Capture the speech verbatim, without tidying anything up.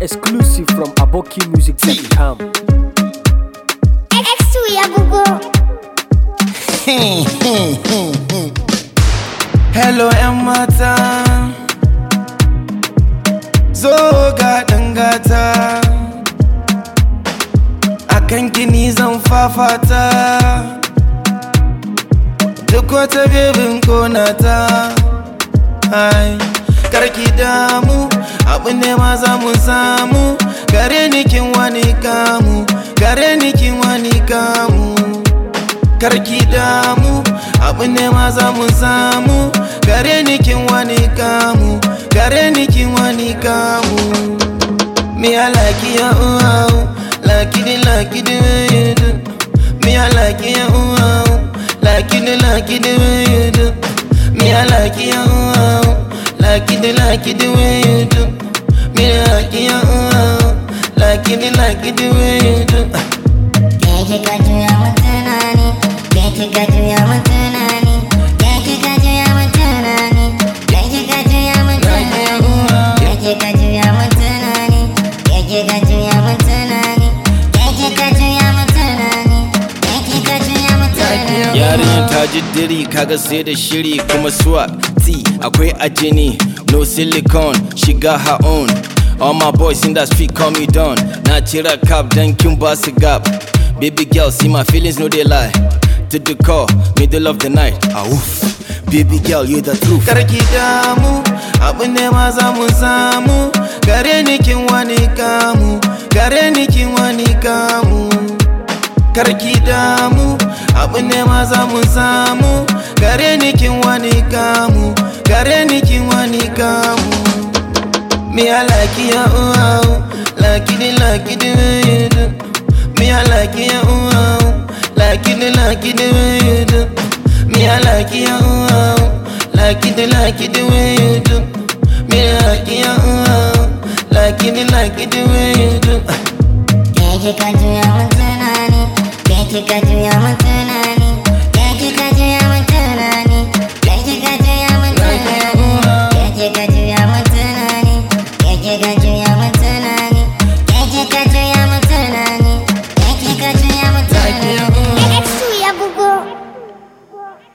Exclusive from aboki music dot com. X two Yabugo. Hello ‘yan mata, zo ga dangata, akan kini zan fafata, duk wata bebin konata. Ai, karki damu, abu ne ma za mu samu, gare ni kin wani kamu, gare ni kin wani kamu. Karki damu, abu ne ma za mu samu, gare ni kin wani kamu, gare ni kin wani kamu. Me I like you, oh, like it, like it the way you do. Me I like you, oh, like it, like it the way you do. Me I like you, oh, like it, like it the way you do. Me I like you, oh, like it, like it the way you do. Keke kajuya matanani, keke kajuya matanani, keke kajuya matanani, keke kajuya matanani, keke kajuya matanani, keke kajuya matanani, keke kajuya matanani, keke kajuya matanani. Yarinyar ta ji diri kaga sai da shiri kuma swag T akwai a jini no silicone she got her own. All my boys in that street call me Don. Na cira cap dan kin ba su gap. Baby girl see my feelings no they lie. To the call middle of the night. Ah oof. Baby girl you the truth. Karki damu abu ne ma za mu samu, gare ni kin wani kamu, gare ni kin wani kamu. Karki damu, abu ne ma za mu samu, gare ni kin wani kamu, gare ni kin wani kamu. Me I like you, oh, like it, like it the way you do. Me I like you, oh, like it, like it the way you do. Me I like you, oh, like it, like it the way you do. Me I like you, oh, like it, like it the way you do. Keke kajuya matanani, keke kajuya matanani.